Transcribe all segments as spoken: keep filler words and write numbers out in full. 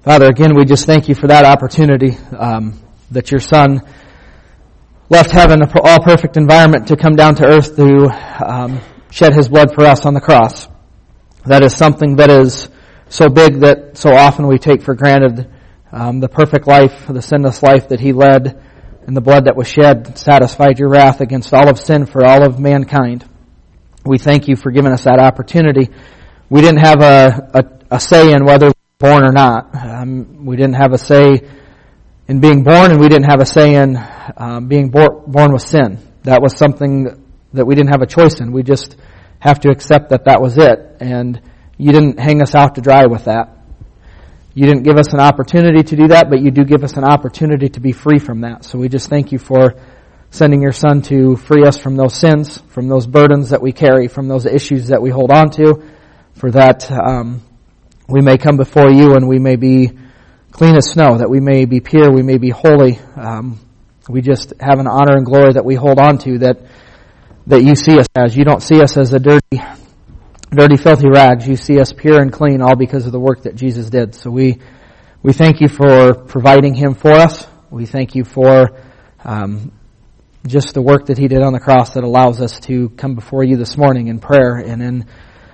Father, again, we just thank you for that opportunity, um, that your Son left heaven, an all-perfect environment, to come down to earth to um, shed his blood for us on the cross. That is something that is so big that so often we take for granted. Um, the perfect life, the sinless life that he led, and the blood that was shed satisfied your wrath against all of sin for all of mankind. We thank you for giving us that opportunity. We didn't have a, a, a say in whether we were born or not. Um, we didn't have a say in being born, and we didn't have a say in um, being bor- born with sin. That was something that we didn't have a choice in. We just have to accept that that was it. And you didn't hang us out to dry with that. You didn't give us an opportunity to do that, but you do give us an opportunity to be free from that. So we just thank you for sending your Son to free us from those sins, from those burdens that we carry, from those issues that we hold on to, for that um, we may come before you and we may be clean as snow, that we may be pure, we may be holy. Um, we just have an honor and glory that we hold on to, that that you see us as. You don't see us as a dirty, dirty, filthy rags. You see us pure and clean, all because of the work that Jesus did. So we we thank you for providing him for us. We thank you for um, just the work that he did on the cross that allows us to come before you this morning in prayer and in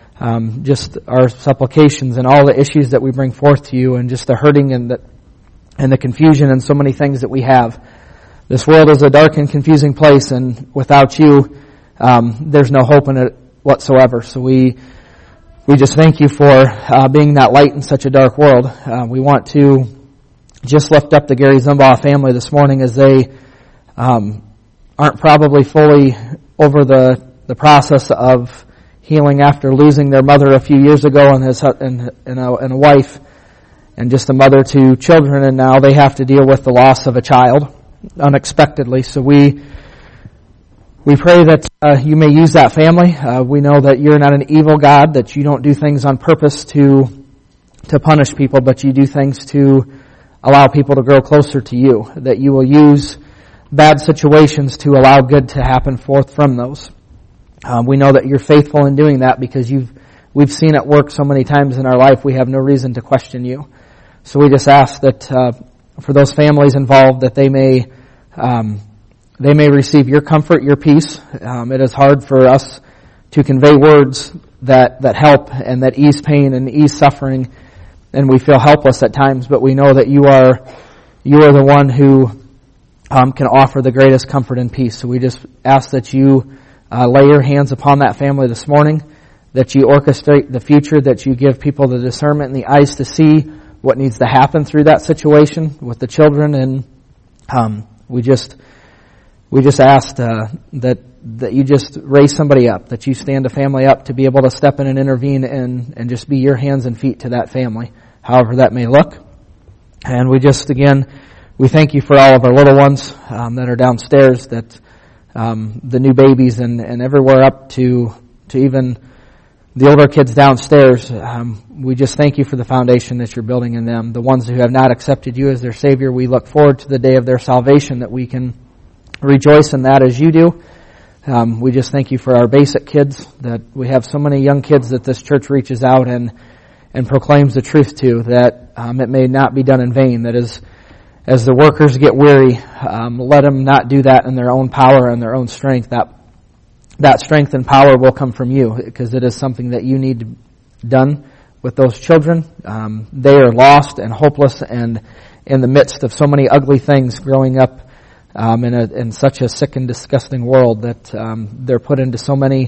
um, just our supplications and all the issues that we bring forth to you, and just the hurting and the and the confusion and so many things that we have. This world is a dark and confusing place, and without you, um, there's no hope in it whatsoever. So we we just thank you for uh, being that light in such a dark world. Uh, we want to just lift up the Gary Zumbaugh family this morning, as they um, aren't probably fully over the the process of healing after losing their mother a few years ago, and his and, and, a, and a wife, and just a mother to children, and now they have to deal with the loss of a child unexpectedly. So we we pray that uh, you may use that family. Uh, we know that you're not an evil God, that you don't do things on purpose to to punish people, but you do things to allow people to grow closer to you, that you will use bad situations to allow good to happen forth from those. Um, we know that you're faithful in doing that, because you've we've seen it work so many times in our life. We have no reason to question you. So we just ask that uh, for those families involved, that they may um, they may receive your comfort, your peace. Um, it is hard for us to convey words that that help and that ease pain and ease suffering, and we feel helpless at times. But we know that you are you are the one who um, can offer the greatest comfort and peace. So we just ask that you Uh, lay your hands upon that family this morning, that you orchestrate the future, that you give people the discernment and the eyes to see what needs to happen through that situation with the children. And um, we just we just asked uh, that that you just raise somebody up, that you stand a family up to be able to step in and intervene and, and just be your hands and feet to that family, however that may look. And we just, again, we thank you for all of our little ones um, that are downstairs, that Um, the new babies and, and everywhere up to to even the older kids downstairs. Um, we just thank you for the foundation that you're building in them. The ones who have not accepted you as their Savior, we look forward to the day of their salvation, that we can rejoice in that as you do. Um, we just thank you for our basic kids, that we have so many young kids that this church reaches out and and proclaims the truth to, that um, it may not be done in vain, that is As the workers get weary, um, let them not do that in their own power and their own strength. That that strength and power will come from you, because it is something that you need done with those children. Um, they are lost and hopeless, and in the midst of so many ugly things, growing up um, in a, in such a sick and disgusting world, that um, they're put into so many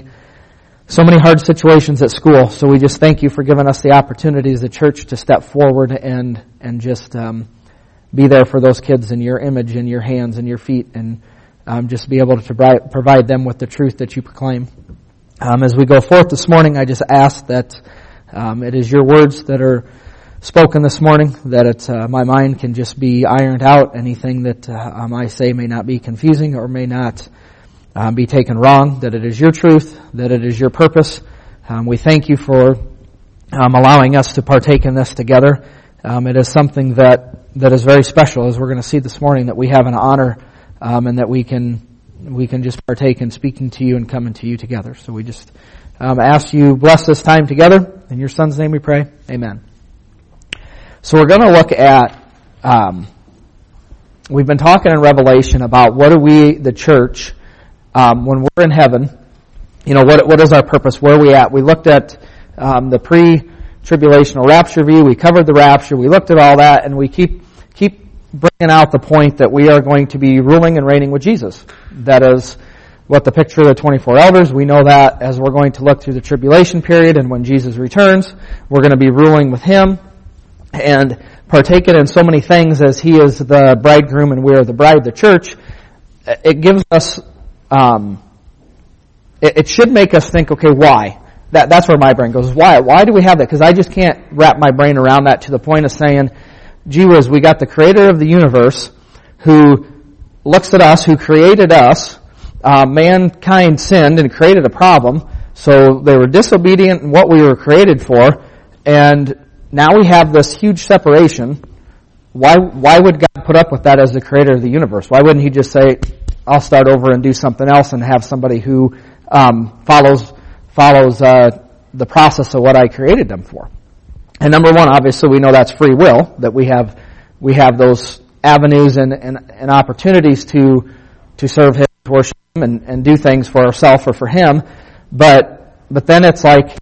so many hard situations at school. So we just thank you for giving us the opportunity as a church to step forward and and just Um, be there for those kids in your image, in your hands, and your feet, and um, just be able to provide, provide them with the truth that you proclaim. Um, as we go forth this morning, I just ask that um, it is your words that are spoken this morning, that it's, uh, my mind can just be ironed out. Anything that uh, um, I say may not be confusing or may not um, be taken wrong, that it is your truth, that it is your purpose. Um, we thank you for um, allowing us to partake in this together. Um, it is something that that is very special, as we're going to see this morning, that we have an honor um, and that we can we can just partake in speaking to you and coming to you together. So we just um, ask you bless this time together. In your Son's name we pray. Amen. So we're going to look at, um, we've been talking in Revelation about what are we, the church, um, when we're in heaven, you know, what what is our purpose, where are we at? We looked at um, the pre-tribulational rapture view, we covered the rapture, we looked at all that, and we keep keep bringing out the point that we are going to be ruling and reigning with Jesus. That is what the picture of the twenty-four elders, we know that as we're going to look through the tribulation period, and when Jesus returns, we're going to be ruling with Him and partaking in so many things as He is the bridegroom and we are the bride, the church. It gives us, um, it, it should make us think, okay, why? That, that's where my brain goes. Why? Why do we have that? Because I just can't wrap my brain around that to the point of saying, gee whiz, we got the creator of the universe who looks at us, who created us. Uh, mankind sinned and created a problem, so they were disobedient in what we were created for, and now we have this huge separation. Why, why would God put up with that as the creator of the universe? Why wouldn't He just say, I'll start over and do something else and have somebody who um, follows follows uh, the process of what I created them for? And number one, obviously, we know that's free will, that we have we have those avenues and, and, and opportunities to to serve Him, to worship Him, and, and do things for ourselves or for Him. But but then it's like,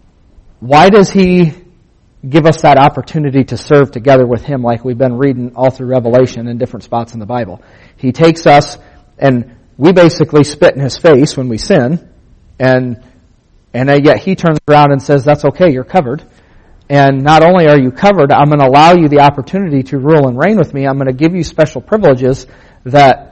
why does He give us that opportunity to serve together with Him, like we've been reading all through Revelation in different spots in the Bible? He takes us, and we basically spit in His face when we sin, and and yet He turns around and says, that's okay, you're covered. And not only are you covered, I'm going to allow you the opportunity to rule and reign with me. I'm going to give you special privileges that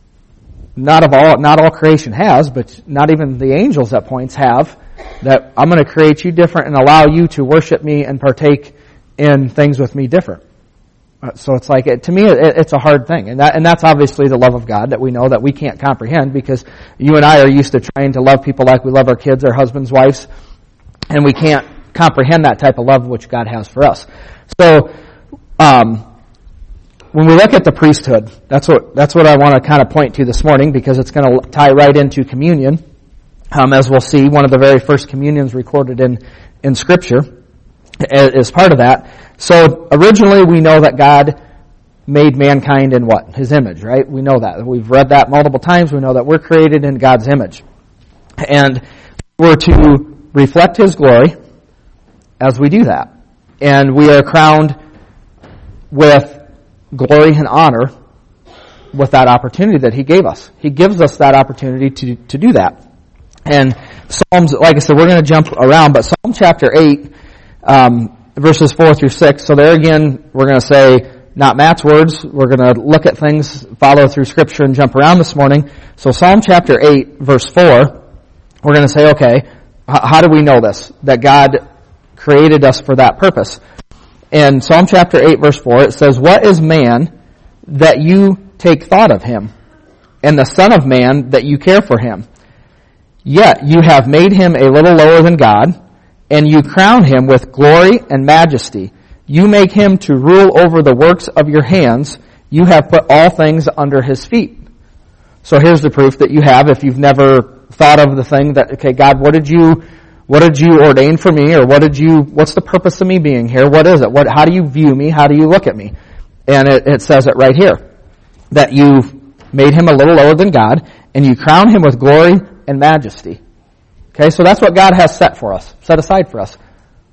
not of all, not all creation has, but not even the angels at points have, that I'm going to create you different and allow you to worship me and partake in things with me different. So it's like, it, to me, it, it's a hard thing. And that, and that's obviously the love of God that we know that we can't comprehend, because you and I are used to trying to love people like we love our kids, our husbands, wives, and we can't comprehend that type of love which God has for us. So, um, when we look at the priesthood, that's what that's what I want to kind of point to this morning, because it's going to tie right into communion. Um, as we'll see, one of the very first communions recorded in in Scripture is part of that. So originally, we know that God made mankind in what? His image, right? We know that. We've read that multiple times. We know that we're created in God's image, and we're to reflect His glory as we do that, and we are crowned with glory and honor with that opportunity that He gave us. He gives us that opportunity to to do that. And Psalms, like I said, we're going to jump around, but Psalm chapter eight, um, verses four through six. So there again, we're going to say, not Matt's words. We're going to look at things, follow through Scripture, and jump around this morning. So Psalm chapter eight, verse four, we're going to say, okay, how do we know this? That God created us for that purpose. In Psalm chapter eight, verse four, it says, what is man that you take thought of him, and the son of man that you care for him? Yet you have made him a little lower than God, and you crown him with glory and majesty. You make him to rule over the works of your hands. You have put all things under his feet. So here's the proof that you have, if you've never thought of the thing that, okay, God, what did you What did you ordain for me, or what did you, what's the purpose of me being here? What is it? What, how do you view me? How do you look at me? And it, it says it right here, that you've made him a little lower than God, and you crown him with glory and majesty. Okay, so that's what God has set for us, set aside for us.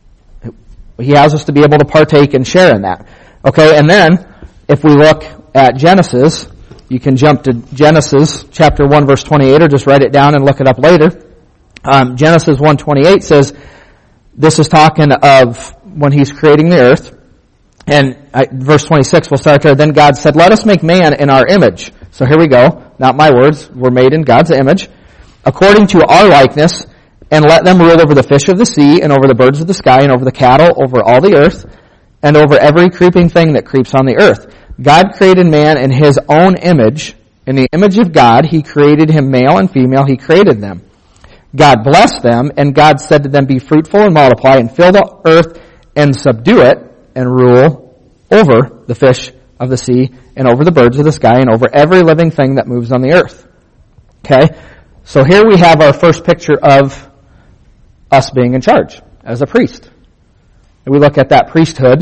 He has us to be able to partake and share in that. Okay, and then, if we look at Genesis, you can jump to Genesis chapter one, verse twenty-eight, or just write it down and look it up later. Um, Genesis one twenty-eight says, this is talking of when He's creating the earth. And I, verse twenty-six, we'll start there. Then God said, let us make man in our image. So here we go. Not my words. We're made in God's image. According to our likeness, and let them rule over the fish of the sea, and over the birds of the sky, and over the cattle, over all the earth, and over every creeping thing that creeps on the earth. God created man in His own image. In the image of God, He created him, male and female. He created them. God blessed them, and God said to them, be fruitful and multiply, and fill the earth and subdue it, and rule over the fish of the sea, and over the birds of the sky, and over every living thing that moves on the earth. Okay? So here we have our first picture of us being in charge as a priest. And we look at that priesthood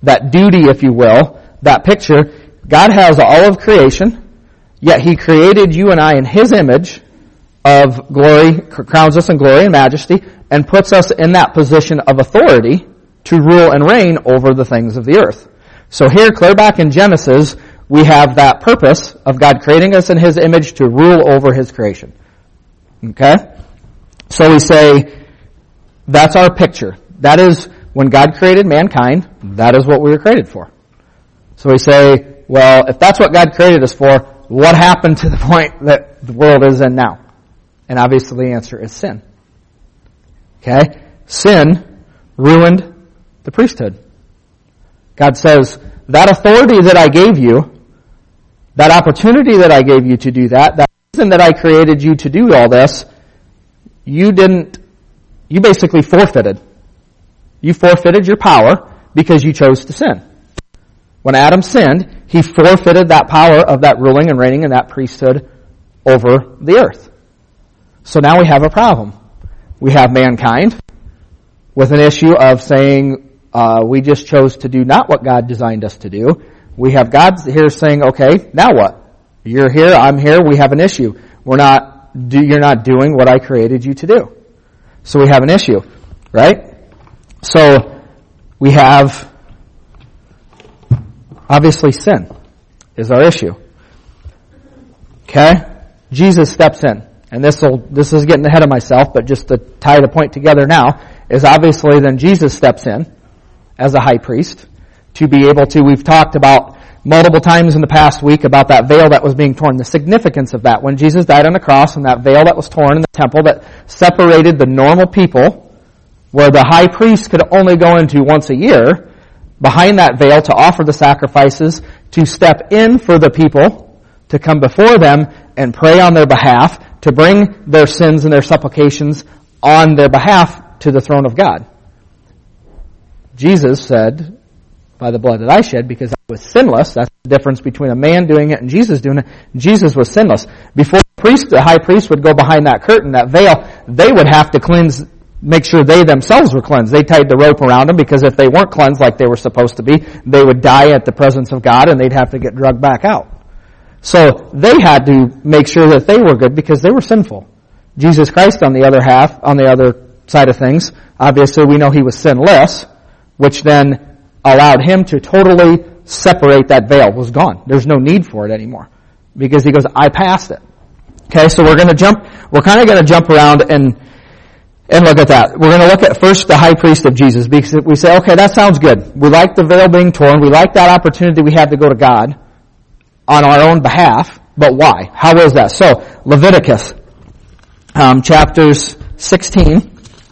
that duty, if you will, that picture. God has all of creation, yet He created you and I in His image of glory, crowns us in glory and majesty, and puts us in that position of authority to rule and reign over the things of the earth. So here, clear back in Genesis, we have that purpose of God creating us in His image to rule over His creation. Okay? So we say, that's our picture. That is, when God created mankind, that is what we were created for. So we say, well, if that's what God created us for, what happened to the point that the world is in now? And obviously the answer is sin. Okay? Sin ruined the priesthood. God says, that authority that I gave you, that opportunity that I gave you to do that, that reason that I created you to do all this, you didn't, you basically forfeited. You forfeited your power because you chose to sin. When Adam sinned, he forfeited that power of that ruling and reigning and that priesthood over the earth. So now we have a problem. We have mankind with an issue of saying, uh, we just chose to do not what God designed us to do. We have God here saying, okay, now what? You're here, I'm here, we have an issue. We're not, do, you're not doing what I created you to do. So we have an issue, right? So we have, obviously sin is our issue. Okay? Jesus steps in. And this will, this is getting ahead of myself, but just to tie the point together now, is obviously then Jesus steps in as a high priest to be able to, we've talked about multiple times in the past week about that veil that was being torn, the significance of that. When Jesus died on the cross and that veil that was torn in the temple that separated the normal people, where the high priest could only go into once a year, behind that veil to offer the sacrifices, to step in for the people, to come before them and pray on their behalf, to bring their sins and their supplications on their behalf to the throne of God. Jesus said, by the blood that I shed, because I was sinless, that's the difference between a man doing it and Jesus doing it. Jesus was sinless. Before the priest, the high priest would go behind that curtain, that veil, they would have to cleanse, make sure they themselves were cleansed. They tied the rope around them, because if they weren't cleansed like they were supposed to be, they would die at the presence of God and they'd have to get drugged back out. So they had to make sure that they were good because they were sinful. Jesus Christ, on the other half, on the other side of things, obviously we know He was sinless, which then allowed Him to totally separate that veil. It was gone. There's no need for it anymore. Because He goes, I passed it. Okay, so we're going to jump, we're kind of going to jump around and and look at that. We're going to look at first the high priest of Jesus, because we say, okay, that sounds good. We like the veil being torn. We like that opportunity we had to go to God on our own behalf, but why? How is that? So, Leviticus, um, chapters sixteen.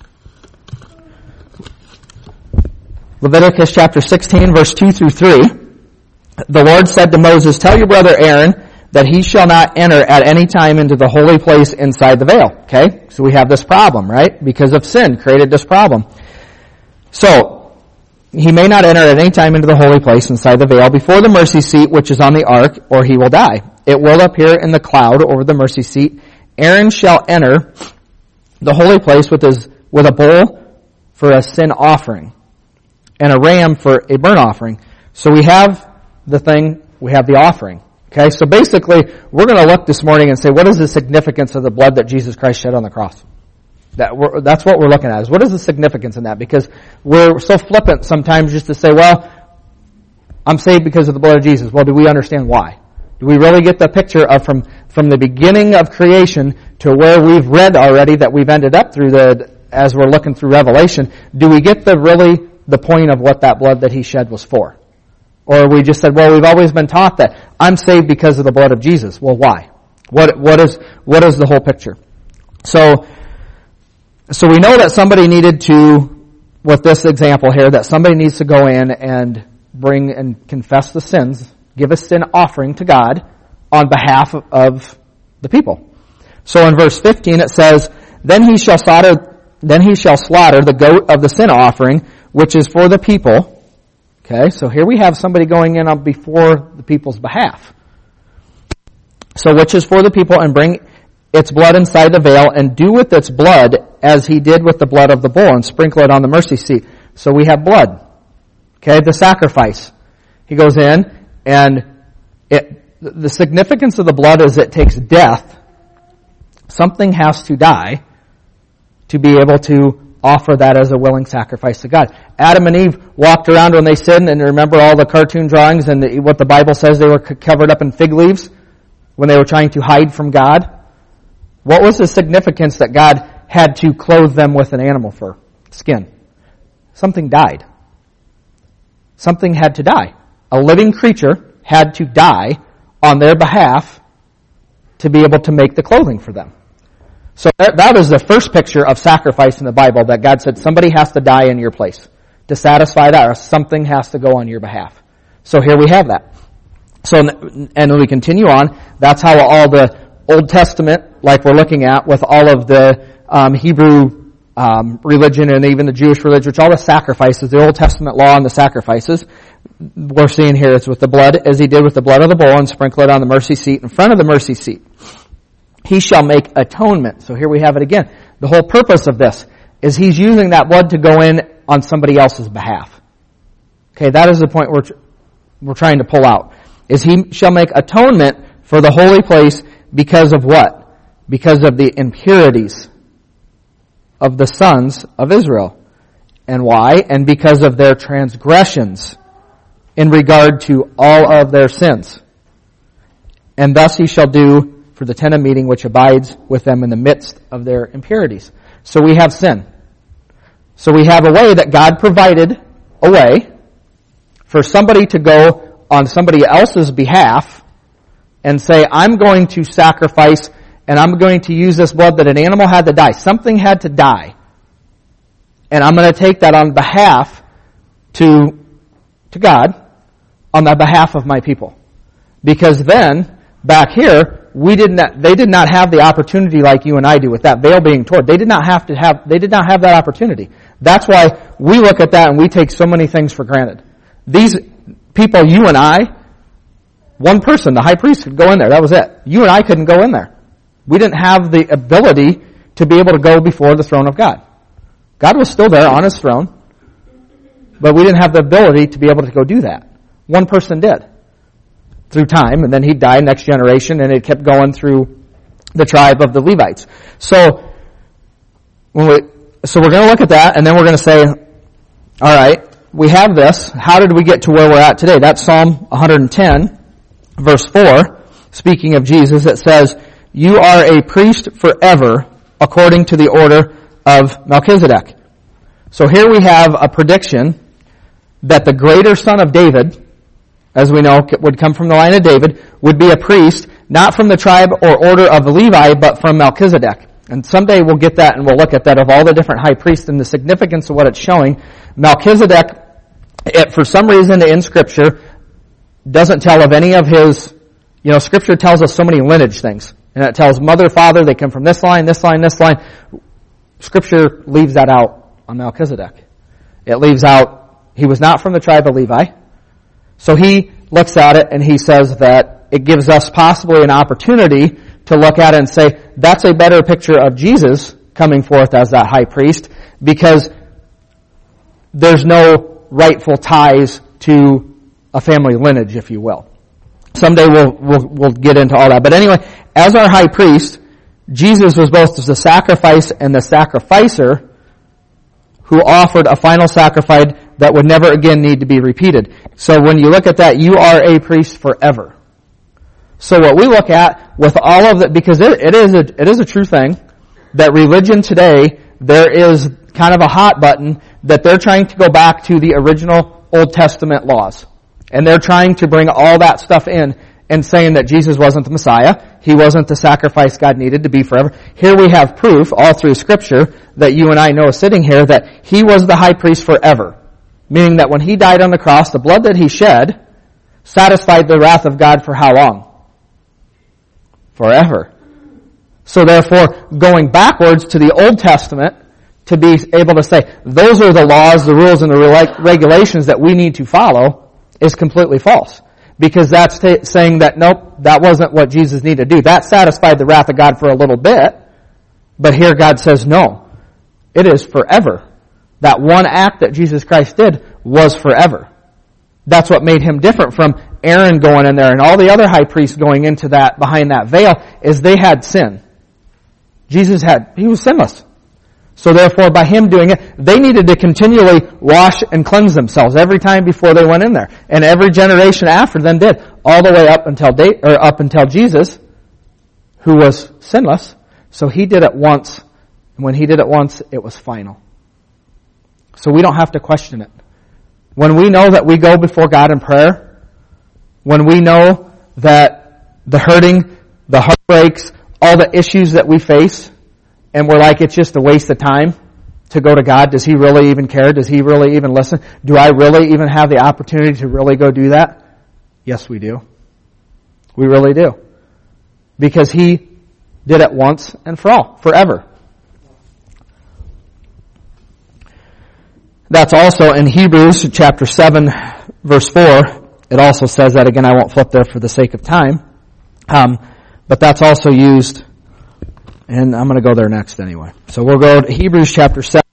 Leviticus chapter sixteen, verse two through three. The Lord said to Moses, tell your brother Aaron that he shall not enter at any time into the holy place inside the veil. Okay? So we have this problem, right? Because of sin created this problem. So, he may not enter at any time into the holy place inside the veil before the mercy seat which is on the ark, or he will die. It will appear in the cloud over the mercy seat. Aaron shall enter the holy place with his, with a bull for a sin offering and a ram for a burnt offering. So we have the thing, we have the offering. Okay, so basically, we're going to look this morning and say, what is the significance of the blood that Jesus Christ shed on the cross? That we're, that's what we're looking at, is what is the significance in that? Because we're so flippant sometimes just to say, well, I'm saved because of the blood of Jesus. Well, do we understand why? Do we really get the picture of from, from the beginning of creation to where we've read already that we've ended up through the, as we're looking through Revelation, do we get the really the point of what that blood that He shed was for? Or we just said, well, we've always been taught that I'm saved because of the blood of Jesus. Well, why? What, what is, what is the whole picture? So, so we know that somebody needed to, with this example here, that somebody needs to go in and bring and confess the sins, give a sin offering to God on behalf of, of the people. So in verse fifteen it says, Then he shall slaughter, then he shall slaughter the goat of the sin offering, which is for the people. Okay, so here we have somebody going in on before the people's behalf. So which is for the people, and bring its blood inside the veil, and do with its blood as he did with the blood of the bull, and sprinkle it on the mercy seat. So we have blood. Okay, the sacrifice. He goes in, and it, the significance of the blood is it takes death. Something has to die to be able to offer that as a willing sacrifice to God. Adam and Eve walked around when they sinned, and remember all the cartoon drawings and the, what the Bible says they were covered up in fig leaves when they were trying to hide from God? What was the significance that God had to clothe them with an animal fur skin? Something died. Something had to die. A living creature had to die on their behalf to be able to make the clothing for them. So that, that was the first picture of sacrifice in the Bible, that God said somebody has to die in your place to satisfy that, or something has to go on your behalf. So here we have that. So, and when we continue on, that's how all the Old Testament, like we're looking at, with all of the um, Hebrew um, religion and even the Jewish religion, which all the sacrifices, the Old Testament law and the sacrifices, we're seeing here it's with the blood, as he did with the blood of the bull, and sprinkle it on the mercy seat in front of the mercy seat. He shall make atonement. So here we have it again. The whole purpose of this is he's using that blood to go in on somebody else's behalf. Okay, that is the point we're, we're trying to pull out. Is he shall make atonement for the holy place because of what? Because of the impurities of the sons of Israel. And why? And because of their transgressions in regard to all of their sins. And thus he shall do for the tent of meeting which abides with them in the midst of their impurities. So we have sin. So we have a way that God provided a way for somebody to go on somebody else's behalf and say, I'm going to sacrifice and I'm going to use this blood that an animal had to die. Something had to die. And I'm going to take that on behalf to, to God, on the behalf of my people. Because then, back here, we did not, they did not have the opportunity like you and I do with that veil being torn. They did not have to have, they did not have that opportunity. That's why we look at that and we take so many things for granted. These people, you and I, one person, the high priest, could go in there. That was it. You and I couldn't go in there. We didn't have the ability to be able to go before the throne of God. God was still there on his throne, but we didn't have the ability to be able to go do that. One person did. Through time, and then he died, next generation, and it kept going through the tribe of the Levites. So, when we, so we're going to look at that, and then we're going to say, all right, we have this. How did we get to where we're at today? That's Psalm one ten, verse four, speaking of Jesus. It says, you are a priest forever, according to the order of Melchizedek. So here we have a prediction that the greater son of David, as we know, would come from the line of David, would be a priest, not from the tribe or order of Levi, but from Melchizedek. And someday we'll get that and we'll look at that of all the different high priests and the significance of what it's showing. Melchizedek, it, for some reason in Scripture, doesn't tell of any of his, you know, Scripture tells us so many lineage things. And it tells mother, father, they come from this line, this line, this line. Scripture leaves that out on Melchizedek. It leaves out, he was not from the tribe of Levi. So he looks at it and he says that it gives us possibly an opportunity to look at it and say, that's a better picture of Jesus coming forth as that high priest, because there's no rightful ties to a family lineage, if you will. Someday we'll, we'll, we'll get into all that. But anyway, as our high priest, Jesus was both the sacrifice and the sacrificer who offered a final sacrifice that would never again need to be repeated. So when you look at that, you are a priest forever. So what we look at with all of that, because it, it is a, it is a true thing, that religion today, there is kind of a hot button that they're trying to go back to the original Old Testament laws. And they're trying to bring all that stuff in and saying that Jesus wasn't the Messiah. He wasn't the sacrifice God needed to be forever. Here we have proof all through Scripture that you and I know sitting here that he was the high priest forever. Meaning that when he died on the cross, the blood that he shed satisfied the wrath of God for how long? Forever. So therefore, going backwards to the Old Testament to be able to say, those are the laws, the rules, and the regulations that we need to follow is completely false. Because that's t- saying that, nope, that wasn't what Jesus needed to do. That satisfied the wrath of God for a little bit. But here God says, no, it is forever. That one act that Jesus Christ did was forever. That's what made him different from Aaron going in there and all the other high priests going into that, behind that veil, is they had sin. Jesus had, he was sinless. So therefore, by him doing it, they needed to continually wash and cleanse themselves every time before they went in there. And every generation after them did, all the way up until day, or up until Jesus, who was sinless. So he did it once. And when he did it once, it was final. So we don't have to question it. When we know that we go before God in prayer, when we know that the hurting, the heartbreaks, all the issues that we face, and we're like, it's just a waste of time to go to God. Does he really even care? Does he really even listen? Do I really even have the opportunity to really go do that? Yes, we do. We really do. Because he did it once and for all, forever. That's also in Hebrews chapter seven, verse four. It also says that again. I won't flip there for the sake of time. Um, but that's also used, and I'm going to go there next anyway. So we'll go to Hebrews chapter seven.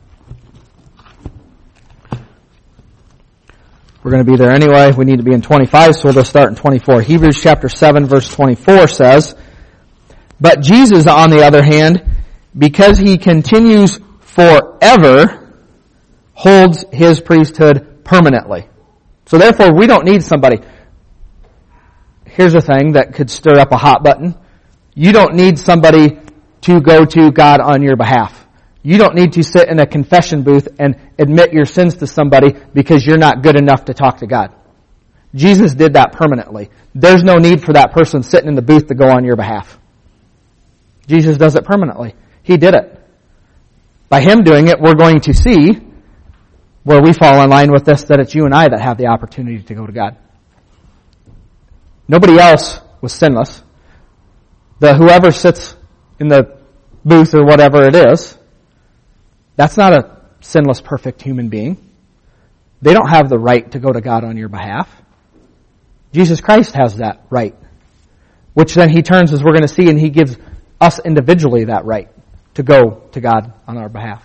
We're going to be there anyway. We need to be in twenty-five, so we'll just start in twenty-four. Hebrews chapter seven, verse twenty-four says, "But Jesus, on the other hand, because he continues forever, holds his priesthood permanently." So therefore, we don't need somebody. Here's a thing that could stir up a hot button. You don't need somebody to go to God on your behalf. You don't need to sit in a confession booth and admit your sins to somebody because you're not good enough to talk to God. Jesus did that permanently. There's no need for that person sitting in the booth to go on your behalf. Jesus does it permanently. He did it. By him doing it, we're going to see where we fall in line with this, that it's you and I that have the opportunity to go to God. Nobody else was sinless. The whoever sits in the booth or whatever it is, that's not a sinless, perfect human being. They don't have the right to go to God on your behalf. Jesus Christ has that right, which then he turns, as we're going to see, and he gives us individually that right to go to God on our behalf.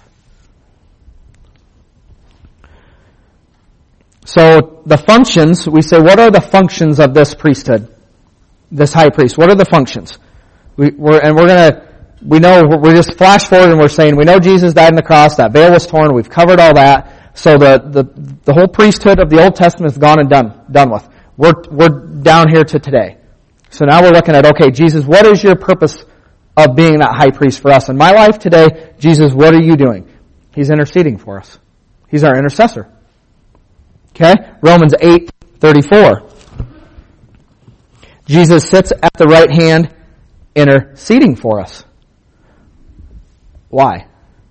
So the functions, we say, what are the functions of this priesthood, this high priest? What are the functions? We, we're, and we're going to, we know, we're just flash forward and we're saying, we know Jesus died on the cross, that veil was torn, we've covered all that. So the, the, the whole priesthood of the Old Testament is gone and done, done with. We're, we're down here to today. So now we're looking at, okay, Jesus, what is your purpose of being that high priest for us? In my life today, Jesus, what are you doing? He's interceding for us. He's our intercessor. Okay? Romans eight thirty-four. Jesus sits at the right hand interceding for us. Why?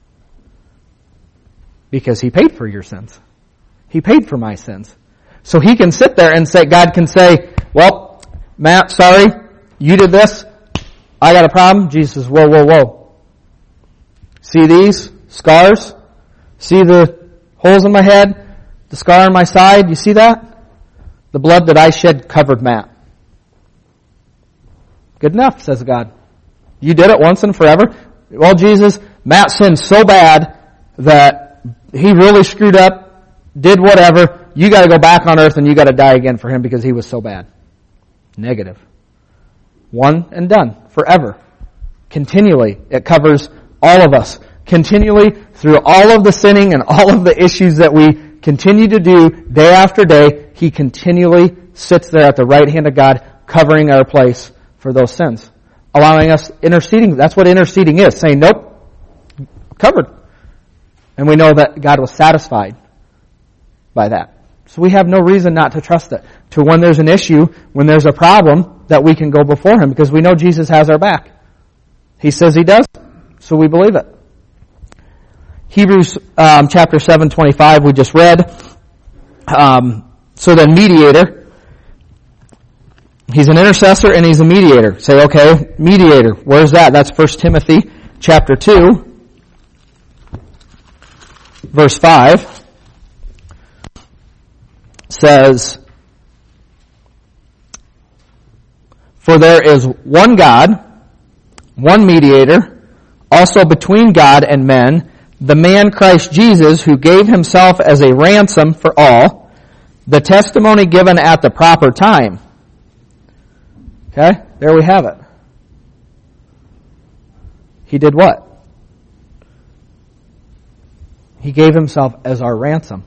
Because he paid for your sins. He paid for my sins. So he can sit there and say, God can say, well, Matt, sorry, you did this. I got a problem. Jesus says, whoa, whoa, whoa. See these scars? See the holes in my head? The scar on my side? You see that? The blood that I shed covered Matt. Good enough, says God. You did it once and forever. Well, Jesus, Matt sinned so bad that he really screwed up, did whatever. You got to go back on earth and you got to die again for him because he was so bad. Negative. One and done. Forever. Continually. It covers all of us. Continually, through all of the sinning and all of the issues that we continue to do day after day, he continually sits there at the right hand of God, covering our place for those sins. Allowing us, interceding. That's what interceding is. Saying, nope, covered. And we know that God was satisfied by that. So we have no reason not to trust it. To when there's an issue, when there's a problem, that we can go before him because we know Jesus has our back. He says he does, so we believe it. Hebrews um, chapter seven twenty-five we just read. Um, so then mediator. He's an intercessor and he's a mediator. Say, okay, mediator. Where's that? That's First Timothy chapter two, verse five. Says, for there is one God, one mediator, also between God and men, the man Christ Jesus, who gave himself as a ransom for all, The testimony given at the proper time. Okay, there we have it. He did what? He gave himself as our ransom.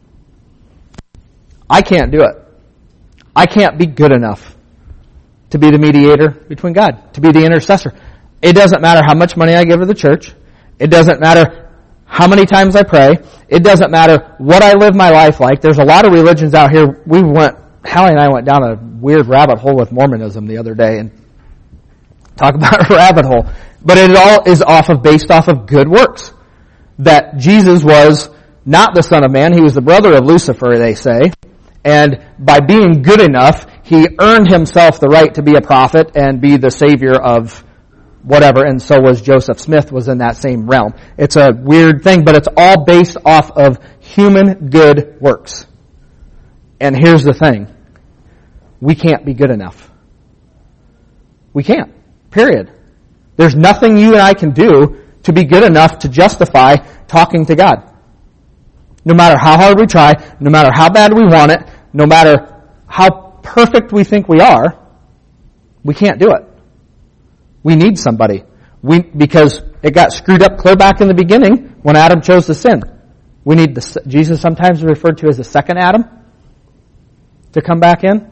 I can't do it. I can't be good enough to be the mediator between God, to be the intercessor. It doesn't matter how much money I give to the church. It doesn't matter how many times I pray. It doesn't matter what I live my life like. There's a lot of religions out here. We went, Hallie and I went down a weird rabbit hole with Mormonism the other day, and talk about a rabbit hole. But it all is off of, based off of good works. That Jesus was not the Son of Man. He was the brother of Lucifer, they say. And by being good enough, he earned himself the right to be a prophet and be the savior of whatever. And so was Joseph Smith, was in that same realm. It's a weird thing, but it's all based off of human good works. And here's the thing. We can't be good enough. We can't. Period. There's nothing you and I can do to be good enough to justify talking to God. No matter how hard we try, no matter how bad we want it, no matter how perfect we think we are, we can't do it. We need somebody. We, because it got screwed up clear back in the beginning when Adam chose to sin. We need the, Jesus sometimes referred to as the second Adam to come back in.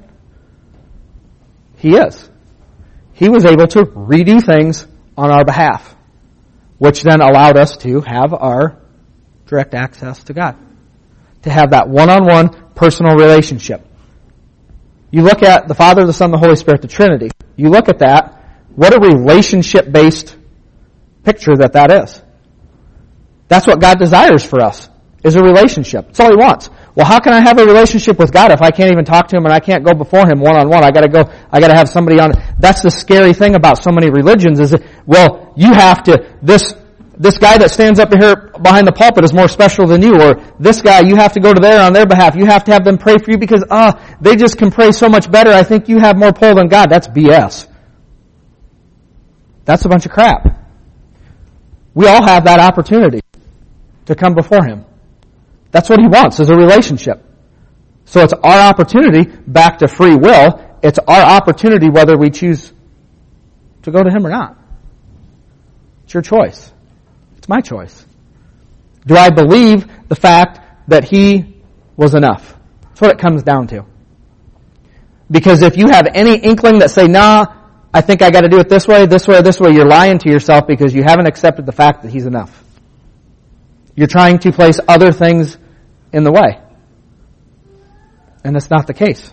He is. He was able to redo things on our behalf, which then allowed us to have our direct access to God. To have that one-on-one personal relationship. You look at the Father, the Son, the Holy Spirit, the Trinity. You look at that, what a relationship-based picture that that is. That's what God desires for us, is a relationship. That's all He wants. Well, how can I have a relationship with God if I can't even talk to Him and I can't go before Him one-on-one? I gotta go, I gotta have somebody on. That's the scary thing about so many religions is that, well, you have to, this, this guy that stands up here behind the pulpit is more special than you, or this guy, you have to go to there on their behalf. You have to have them pray for you because, ah, uh, they just can pray so much better. I think you have more pull than God. That's B S. That's a bunch of crap. We all have that opportunity to come before Him. That's what He wants, is a relationship. So it's our opportunity, back to free will, it's our opportunity whether we choose to go to Him or not. It's your choice. It's my choice. Do I believe the fact that He was enough? That's what it comes down to. Because if you have any inkling that say, nah, I think I got to do it this way, this way, this way, you're lying to yourself because you haven't accepted the fact that He's enough. You're trying to place other things in the way. And that's not the case.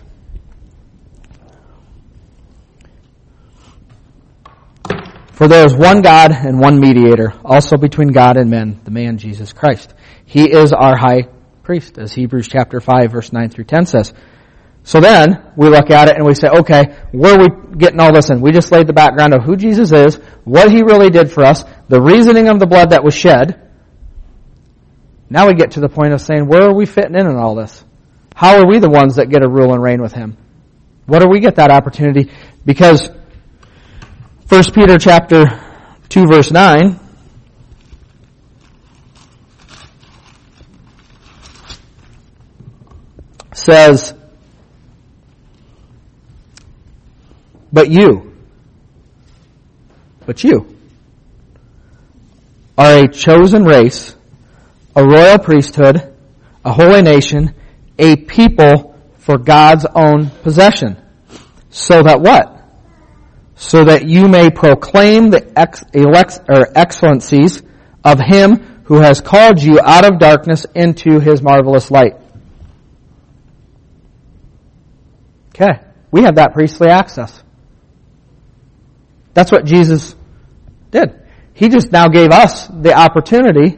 For there is one God and one mediator, also between God and men, the man Jesus Christ. He is our high priest, as Hebrews chapter five, verse nine through ten says. So then, we look at it and we say, okay, where are we getting all this in? We just laid the background of who Jesus is, what He really did for us, the reasoning of the blood that was shed. Now we get to the point of saying, where are we fitting in in all this? How are we the ones that get a rule and reign with Him? What do we get that opportunity? Because First Peter chapter two, verse nine says, But you, but you are a chosen race, a royal priesthood, a holy nation, a people for God's own possession. So that what? So that you may proclaim the ex- elect- or excellencies of Him who has called you out of darkness into His marvelous light. Okay. We have that priestly access. That's what Jesus did. He just now gave us the opportunity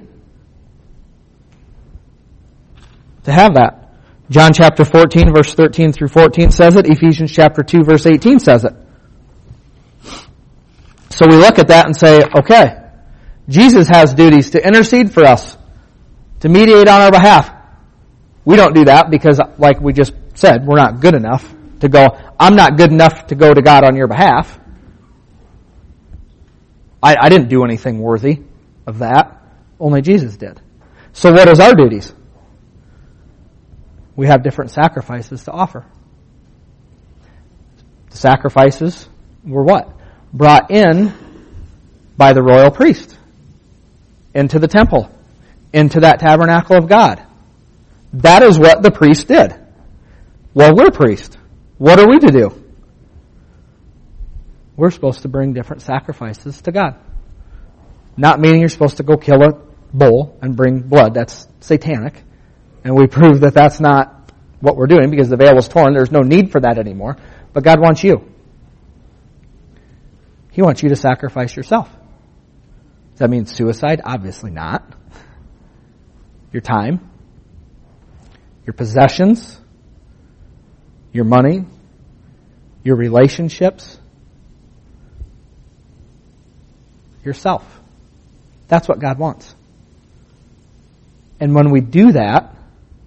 to have that. John chapter fourteen, verse thirteen through fourteen says it. Ephesians chapter two, verse eighteen says it. So we look at that and say, okay, Jesus has duties to intercede for us, to mediate on our behalf. We don't do that because, like we just said, we're not good enough to go, I'm not good enough to go to God on your behalf. I, I didn't do anything worthy of that. Only Jesus did. So what is our duties? we have different sacrifices to offer. The sacrifices were what? Brought in by the royal priest into the temple, into that tabernacle of God. That is what the priest did. Well, we're priests. What are we to do? We're supposed to bring different sacrifices to God. Not meaning you're supposed to go kill a bull and bring blood. That's satanic. And we prove that that's not what we're doing because the veil was torn. There's no need for that anymore. But God wants you. He wants you to sacrifice yourself. Does that mean suicide? Obviously not. Your time, your possessions, your money, your relationships, yourself. That's what God wants. And when we do that,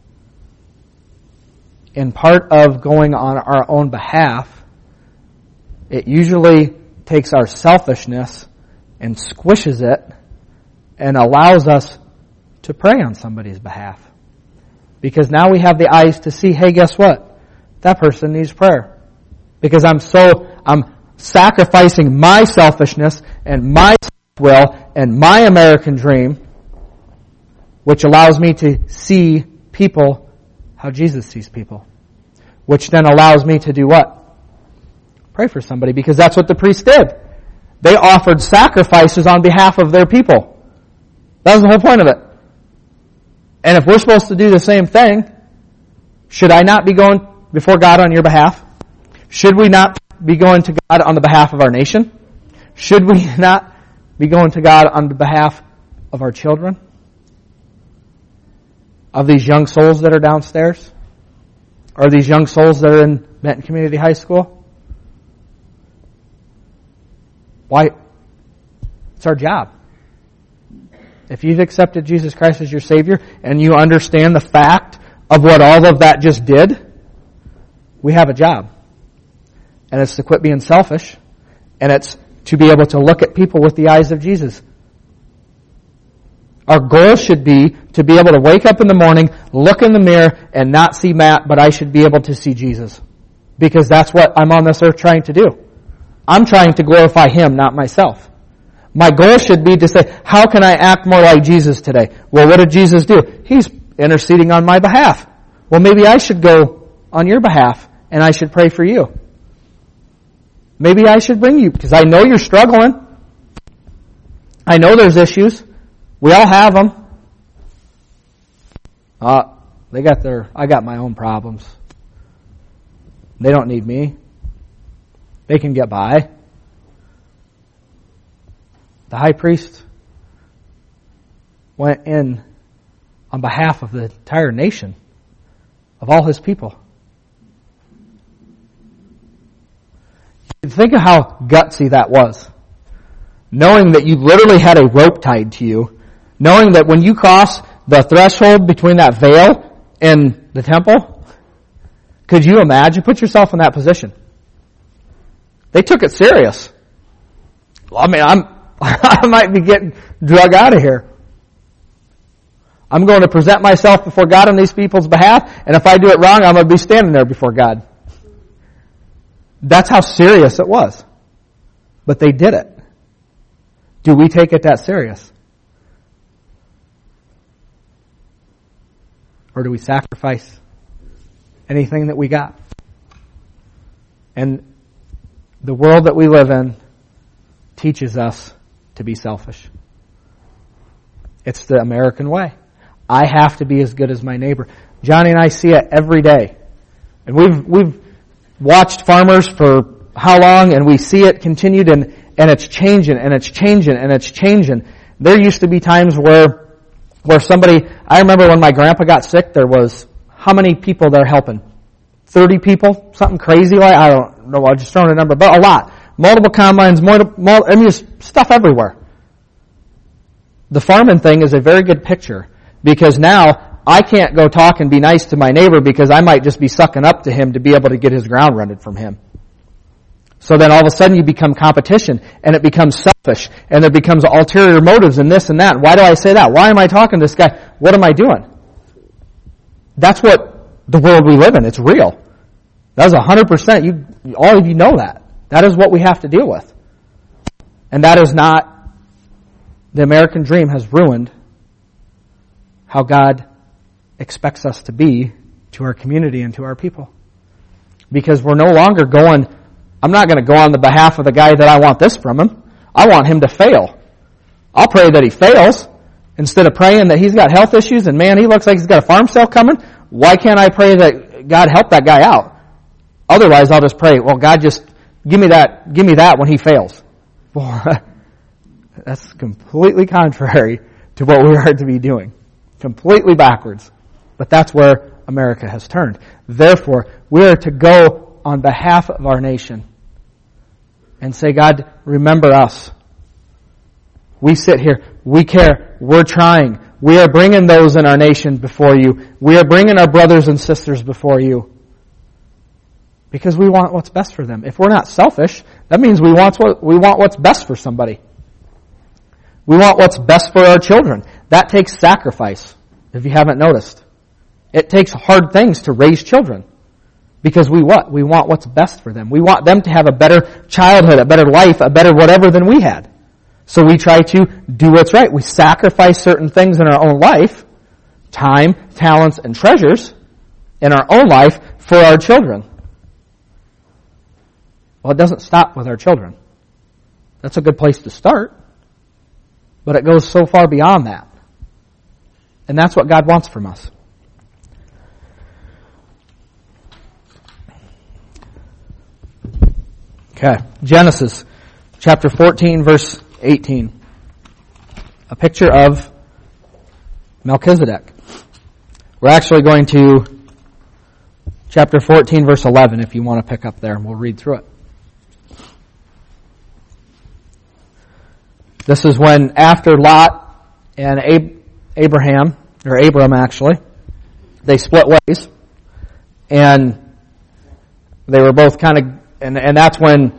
in part of going on our own behalf, it usually takes our selfishness and squishes it and allows us to pray on somebody's behalf. Because now we have the eyes to see, hey, guess what? That person needs prayer. Because I'm so, I'm sacrificing my selfishness and my will and my American dream, which allows me to see people how Jesus sees people. Which then allows me to do what? Pray for somebody, because that's what the priests did. They offered sacrifices on behalf of their people. That was the whole point of it. And if we're supposed to do the same thing, should I not be going before God on your behalf? Should we not be going to God on the behalf of our nation? Should we not be going to God on the behalf of our children? Of these young souls that are downstairs? Or these young souls that are in Benton Community High School? Why? It's our job. If you've accepted Jesus Christ as your Savior and you understand the fact of what all of that just did, we have a job. And it's to quit being selfish. And it's to be able to look at people with the eyes of Jesus. Our goal should be to be able to wake up in the morning, look in the mirror, and not see Matt, but I should be able to see Jesus. Because that's what I'm on this earth trying to do. I'm trying to glorify Him, not myself. My goal should be to say, how can I act more like Jesus today? Well, what did Jesus do? He's interceding on my behalf. Well, maybe I should go on your behalf, and I should pray for you. Maybe I should bring you, because I know you're struggling. I know there's issues. We all have them. Uh, they got their, I got my own problems. They don't need me. They can get by. The high priest went in on behalf of the entire nation, of all his people. Think of how gutsy that was. Knowing that you literally had a rope tied to you. Knowing that when you cross the threshold between that veil and the temple, could you imagine? Put yourself in that position. They took it serious. Well, I mean, I'm, I might be getting drug out of here. I'm going to present myself before God on these people's behalf, and if I do it wrong, I'm going to be standing there before God. That's how serious it was. But they did it. Do we take it that serious? Or do we sacrifice anything that we got? And the world that we live in teaches us to be selfish. It's the American way. I have to be as good as my neighbor. Johnny and I see it every day. And we've we've watched farmers for how long, and we see it continued, and, and it's changing, and it's changing, and it's changing. There used to be times where where somebody, I remember when my grandpa got sick, there was, how many people there helping? thirty people? Something crazy like, I don't know, I'm just throwing a number, but a lot. Multiple combines, more, more, I mean, just stuff everywhere. The farming thing is a very good picture, because now I can't go talk and be nice to my neighbor because I might just be sucking up to him to be able to get his ground rented from him. So then all of a sudden you become competition, and it becomes selfish, and there becomes ulterior motives and this and that. Why do I say that? Why am I talking to this guy? What am I doing? That's what the world we live in. It's real. That's one hundred percent. You, all of you know that. That is what we have to deal with. And that is not, the American dream has ruined how God expects us to be to our community and to our people. Because we're no longer going, I'm not going to go on the behalf of the guy that I want this from him. I want him to fail. I'll pray that he fails instead of praying that he's got health issues and man, he looks like he's got a farm sale coming. Why can't I pray that God help that guy out? Otherwise, I'll just pray, well, God, just give me that, give me that when he fails. Well, that's completely contrary to what we are to be doing. Completely backwards. But that's where America has turned. Therefore, we are to go on behalf of our nation and say, God, remember us. We sit here. We care. We're trying. We are bringing those in our nation before you. We are bringing our brothers and sisters before you. Because we want what's best for them. If we're not selfish, that means we want what we want what's best for somebody. We want what's best for our children. That takes sacrifice, if you haven't noticed. It takes hard things to raise children. Because we what? We want what's best for them. We want them to have a better childhood, a better life, a better whatever than we had. So we try to do what's right. We sacrifice certain things in our own life, time, talents, and treasures in our own life for our children. Well, it doesn't stop with our children. That's a good place to start. But it goes so far beyond that. And that's what God wants from us. Okay, Genesis chapter fourteen, verse eighteen. A picture of Melchizedek. We're actually going to chapter fourteen, verse eleven, if you want to pick up there, and we'll read through it. This is when after Lot and Ab- Abraham, or Abram actually, they split ways. And they were both kind of, and, and that's when,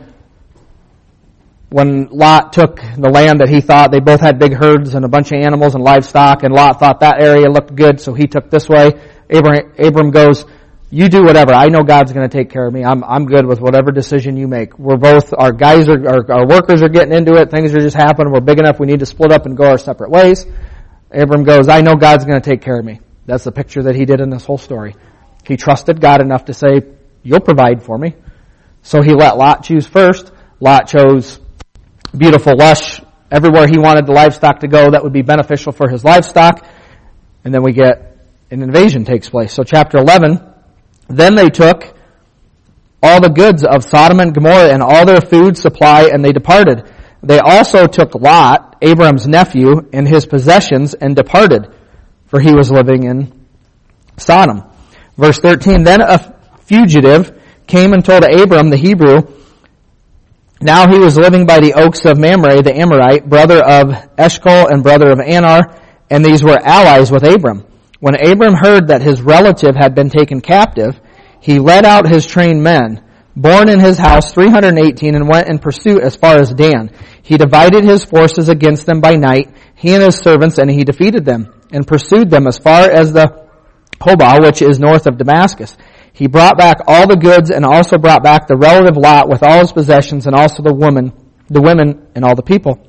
when Lot took the land that he thought, they both had big herds and a bunch of animals and livestock, and Lot thought that area looked good, so he took this way. Abraham, Abram goes, you do whatever. I know God's going to take care of me. I'm I'm good with whatever decision you make. We're both, our guys are, our, our workers are getting into it. Things are just happening. We're big enough. We need to split up and go our separate ways. Abram goes, I know God's going to take care of me. That's the picture that he did in this whole story. He trusted God enough to say, you'll provide for me. So he let Lot choose first. Lot chose beautiful, lush, everywhere he wanted the livestock to go that would be beneficial for his livestock. And then we get an invasion takes place. So chapter eleven, then they took all the goods of Sodom and Gomorrah and all their food supply, and they departed. They also took Lot, Abram's nephew, and his possessions, and departed, for he was living in Sodom. Verse thirteen, then a fugitive came and told Abram the Hebrew, now he was living by the oaks of Mamre, the Amorite, brother of Eshcol and brother of Anar, and these were allies with Abram. When Abram heard that his relative had been taken captive, he led out his trained men, born in his house three hundred eighteen, and went in pursuit as far as Dan. He divided his forces against them by night, he and his servants, and he defeated them, and pursued them as far as the Hobah, which is north of Damascus. He brought back all the goods, and also brought back the relative Lot with all his possessions, and also the woman, the women, and all the people.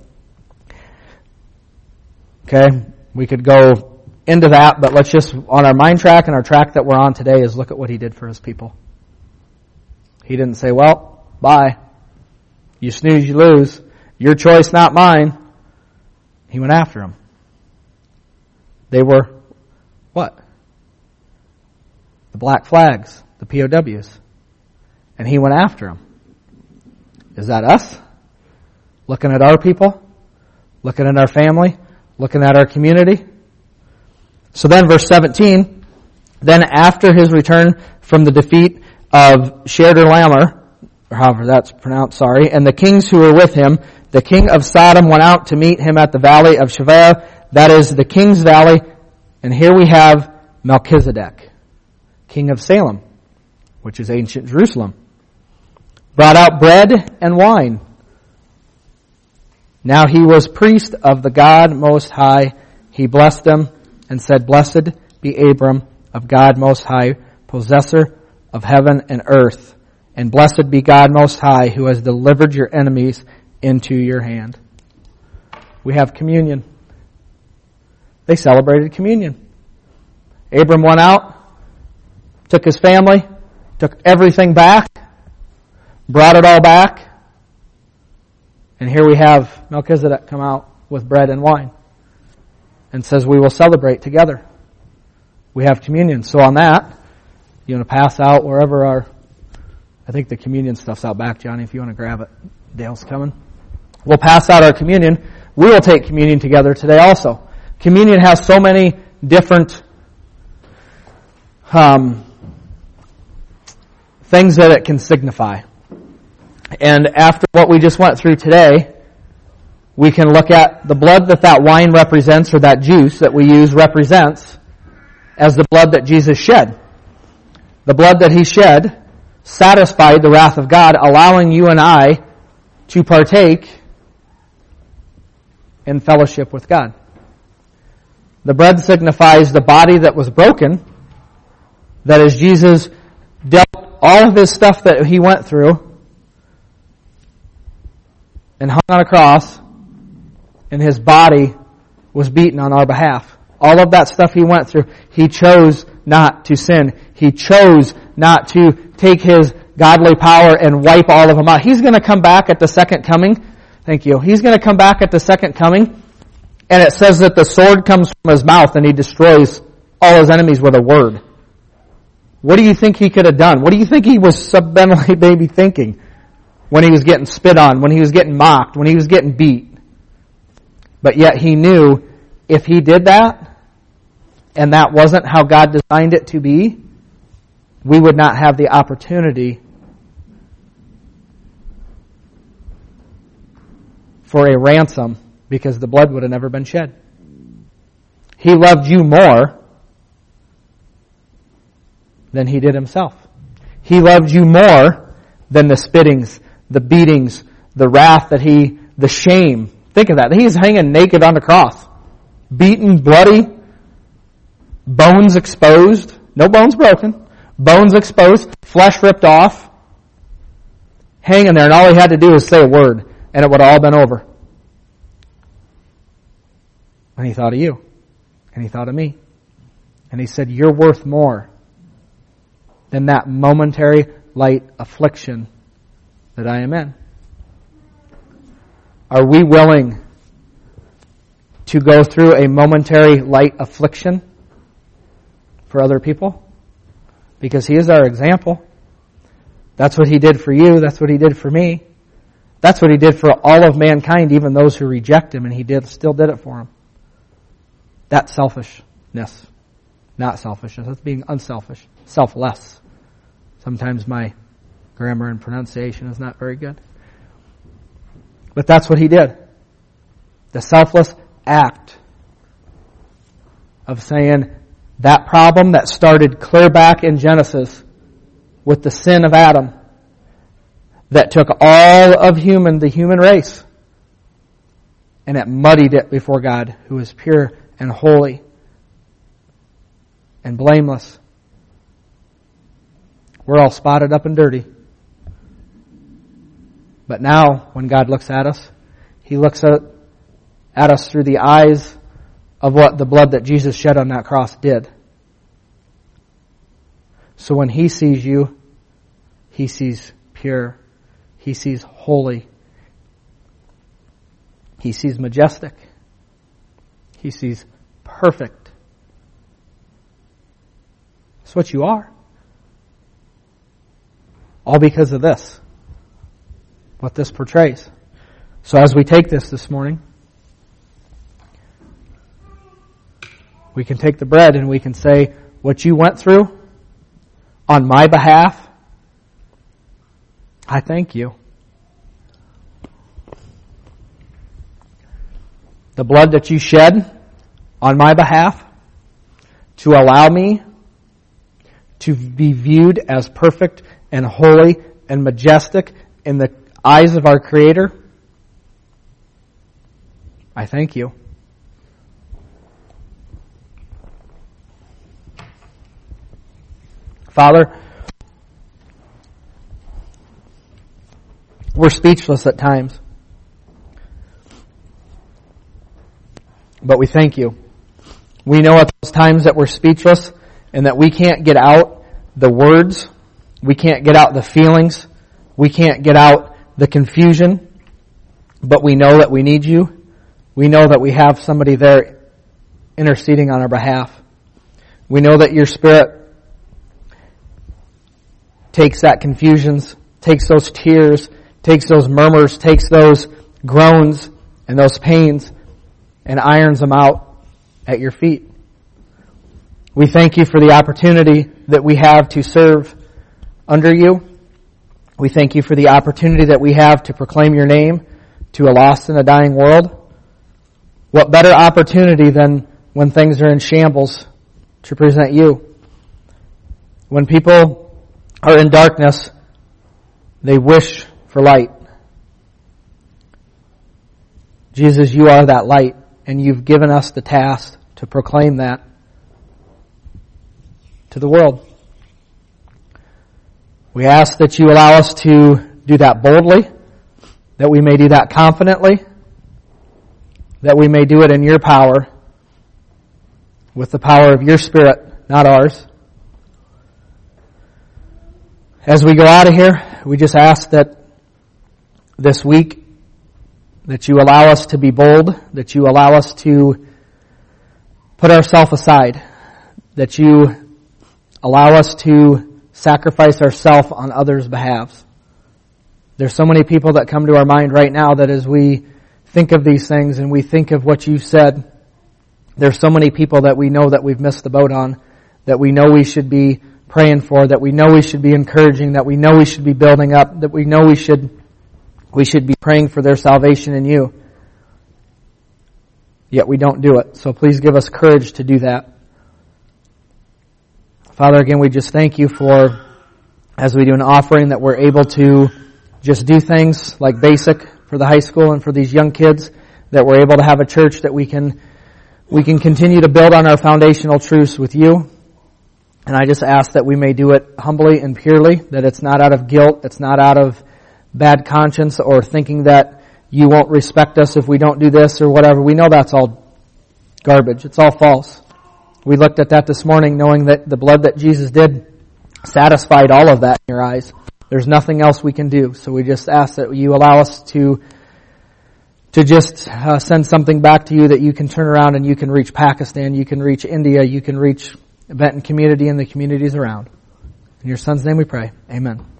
Okay, we could go into that, but let's just, on our mind track and our track that we're on today, is look at what he did for his people. He didn't say, well, bye. You snooze, you lose. Your choice, not mine. He went after them. They were, what? The black flags, the P O Ws. And he went after them. Is that us? Looking at our people? Looking at our family? Looking at our community? So then verse seventeen, then after his return from the defeat of Chedorlaomer, or however that's pronounced, sorry, and the kings who were with him, the king of Sodom went out to meet him at the valley of Shaveh, that is the king's valley, and here we have Melchizedek, king of Salem, which is ancient Jerusalem, brought out bread and wine. Now he was priest of the God Most High. He blessed them and said, blessed be Abram of God Most High, possessor of heaven and earth. And blessed be God Most High, who has delivered your enemies into your hand. We have communion. They celebrated communion. Abram went out, took his family, took everything back, brought it all back, and here we have Melchizedek come out with bread and wine and says we will celebrate together. We have communion. So on that, you want to pass out wherever our, I think the communion stuff's out back, Johnny, if you want to grab it. Dale's coming. We'll pass out our communion. We will take communion together today also. Communion has so many different um, things that it can signify. And after what we just went through today, we can look at the blood that that wine represents, or that juice that we use represents, as the blood that Jesus shed. The blood that He shed satisfied the wrath of God, allowing you and I to partake in fellowship with God. The bread signifies the body that was broken, that as Jesus dealt all of His stuff that He went through and hung on a cross, and His body was beaten on our behalf. All of that stuff He went through, He chose not to sin. He chose not to take His godly power and wipe all of them out. He's going to come back at the second coming. Thank you. He's going to come back at the second coming, and it says that the sword comes from His mouth and He destroys all His enemies with a word. What do you think He could have done? What do you think He was subliminally maybe thinking when He was getting spit on, when He was getting mocked, when He was getting beat? But yet He knew if He did that, and that wasn't how God designed it to be, we would not have the opportunity for a ransom, because the blood would have never been shed. He loved you more than He did Himself. He loved you more than the spittings, the beatings, the wrath that He, the shame. Think of that. He's hanging naked on the cross. Beaten, bloody, bones exposed. No bones broken. Bones exposed, flesh ripped off. Hanging there, and all He had to do was say a word, and it would have all been over. And He thought of you. And He thought of me. And He said, you're worth more than that momentary light affliction that I am in. Are we willing to go through a momentary light affliction for other people? Because He is our example. That's what He did for you. That's what He did for me. That's what He did for all of mankind, even those who reject Him, and He did still did it for them. That's selfishness. Not selfishness. That's being unselfish. Selfless. Sometimes my grammar and pronunciation is not very good. But that's what He did. The selfless act of saying that problem that started clear back in Genesis with the sin of Adam, that took all of human, the human race, and it muddied it before God, who is pure and holy and blameless. We're all spotted up and dirty. But now, when God looks at us, He looks at, at us through the eyes of what the blood that Jesus shed on that cross did. So when He sees you, He sees pure. He sees holy. He sees majestic. He sees perfect. That's what you are. All because of this. What this portrays. So as we take this this morning, we can take the bread and we can say, what you went through on my behalf, I thank you. The blood that you shed on my behalf to allow me to be viewed as perfect and holy and majestic in the eyes of our Creator, I thank you. Father, we're speechless at times. But we thank you. We know at those times that we're speechless and that we can't get out the words, we can't get out the feelings, we can't get out the confusion, but we know that we need you. We know that we have somebody there interceding on our behalf. We know that your Spirit takes that confusions, takes those tears, takes those murmurs, takes those groans and those pains and irons them out at your feet. We thank you for the opportunity that we have to serve under you. We thank you for the opportunity that we have to proclaim your name to a lost and a dying world. What better opportunity than when things are in shambles to present you? When people are in darkness, they wish for light. Jesus, you are that light, and you've given us the task to proclaim that to the world. We ask that you allow us to do that boldly, that we may do that confidently, that we may do it in your power, with the power of your Spirit, not ours. As we go out of here, we just ask that this week, that you allow us to be bold, that you allow us to put ourselves aside, that you allow us to sacrifice ourselves on others' behalves. There's so many people that come to our mind right now that as we think of these things and we think of what you've said, there's so many people that we know that we've missed the boat on, that we know we should be praying for, that we know we should be encouraging, that we know we should be building up, that we know we should we should be praying for their salvation in you. Yet we don't do it. So please give us courage to do that. Father, again, we just thank you for, as we do an offering, that we're able to just do things like basic for the high school and for these young kids, that we're able to have a church that we can we can continue to build on our foundational truths with you. And I just ask that we may do it humbly and purely, that it's not out of guilt, it's not out of bad conscience or thinking that you won't respect us if we don't do this or whatever. We know that's all garbage. It's all false. We looked at that this morning knowing that the blood that Jesus did satisfied all of that in your eyes. There's nothing else we can do. So we just ask that you allow us to to just uh, send something back to you, that you can turn around and you can reach Pakistan, you can reach India, you can reach Benton community and the communities around. In your Son's name we pray. Amen.